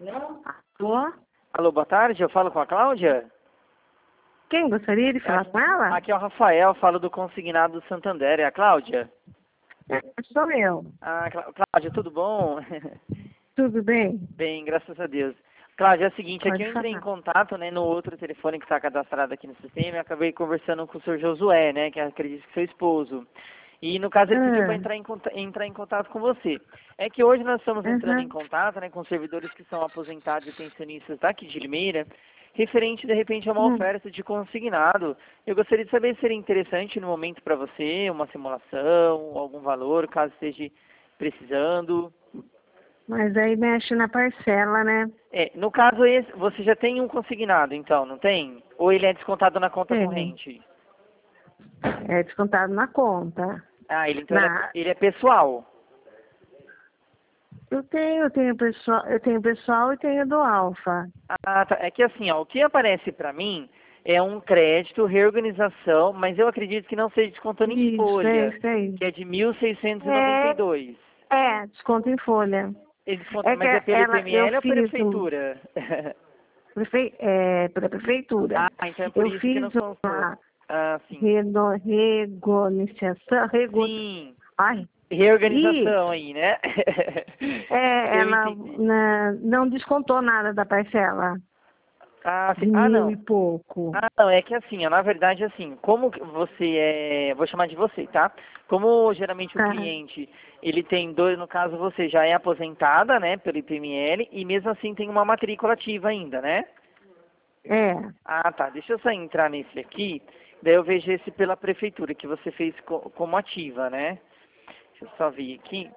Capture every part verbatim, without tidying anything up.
Alô? Alô, boa tarde, eu falo com a Cláudia? Quem gostaria de falar Aqui, com ela? aqui é o Rafael, falo do Consignado do Santander, é a Cláudia? É, sou eu. Ah, Clá- Cláudia, tudo bom? Tudo bem? Bem, graças a Deus. Cláudia, é o seguinte, aqui Pode eu entrei em falar. contato, né, no outro telefone que está cadastrado aqui no sistema, e acabei conversando com o senhor Josué, né, que acredito que é seu esposo. E no caso ele pediu para Ah, entrar em, conta- entrar em contato com você. É que hoje nós estamos entrando em aham. contato, né, com servidores que são aposentados e pensionistas daqui de Limeira, referente de repente a uma Hum. oferta de consignado. Eu gostaria de saber se seria interessante no momento para você, uma simulação, algum valor, caso esteja precisando. Mas aí mexe na parcela, né? É, no caso esse, você já tem um consignado, então, não tem? Ou ele é descontado na conta Tem. corrente? É descontado na conta. Ah, ele então ele é, Na... ele é pessoal. Eu tenho, eu tenho pessoal, eu tenho pessoal e tenho do Alfa. Ah, tá. É que assim, ó, o que aparece para mim é um crédito, reorganização, mas eu acredito que não seja descontando em Isso, é folha, isso aí. que é de mil seiscentos e noventa e É, dois. é, desconto em folha. Ele desconta, É que mas é pelo ela, eu I P M L ou pela fiz um, prefeitura? prefe, é, para a prefeitura. Ah, então é por Eu isso que não fiz constou. uma Ah, sim. reno, regonização, rego, Sim. ai, e Reorganização aí, né? é, Eu ela entendi. na- não descontou nada da parcela Ah, sim. de Ah, mil e não. pouco. Ah, não, é que assim, ó, na verdade, assim, como que você é, vou chamar de você, tá? Como geralmente o Tá? cliente, ele tem dois, no caso você já é aposentada, né, pelo I P M L, e mesmo assim tem uma matrícula ativa ainda, né? É, Ah, tá, deixa eu só entrar nesse aqui, daí eu vejo esse pela prefeitura, que você fez co- como ativa, né? Deixa eu só ver aqui.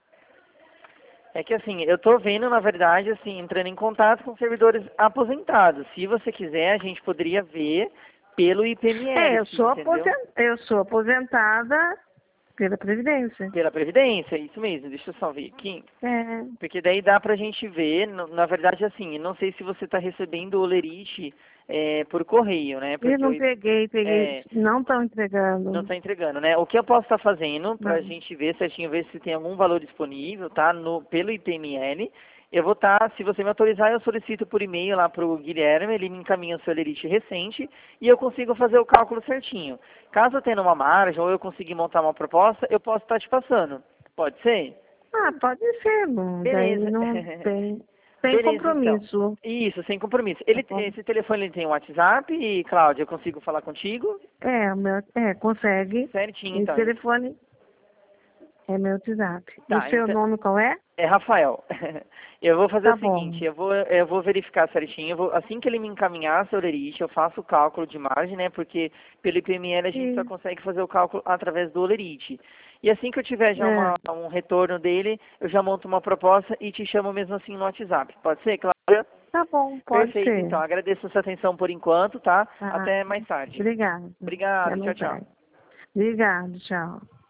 É que assim, eu tô vendo, na verdade, assim, entrando em contato com servidores aposentados. Se você quiser, a gente poderia ver pelo é, I P M L, eu sim, sou entendeu? aposentada, eu sou aposentada pela Previdência. Pela Previdência, isso mesmo. Deixa eu só ver aqui. É, Porque daí dá pra gente ver, no- na verdade, assim, eu não sei se você tá recebendo o Olerite é, por correio, né? eu Porque não eu, peguei, peguei, é, não estão não entregando. está entregando, né? O que eu posso estar fazendo para a Não. gente ver certinho, ver se tem algum valor disponível, tá? No, pelo I P M L. Eu vou estar, se você me autorizar, eu solicito por e-mail lá para o Guilherme, ele me encaminha o seu lerite recente e eu consigo fazer o cálculo certinho. Caso eu tenha uma margem ou eu conseguir montar uma proposta, eu posso estar te passando. Pode ser? Ah, pode ser, bom, daí Beleza. não tem, tem Beleza, então. compromisso. Isso, sem compromisso. Tá Ele, bom? esse telefone ele tem um WhatsApp, Cláudia, eu consigo falar contigo? É, o meu, é, consegue. Certinho, Esse então. telefone é meu WhatsApp. E o Tá, seu então. nome qual é? É Rafael. Eu vou fazer Tá o seguinte, bom. eu vou, eu vou verificar certinho, eu vou- assim que ele me encaminhar a seu Olerite, eu faço o cálculo de margem, né? Porque pelo I P M L a gente só Sim. consegue fazer o cálculo através do Olerite. E assim que eu tiver já É, uma, um retorno dele, eu já monto uma proposta e te chamo mesmo assim no WhatsApp. Pode ser, Cláudia? tá bom, pode Perfeito, ser. então. Agradeço a sua atenção por enquanto, tá? Tá. Até mais tarde. Obrigada. Até Obrigado, tchau, mais tchau. tarde. Obrigado, tchau.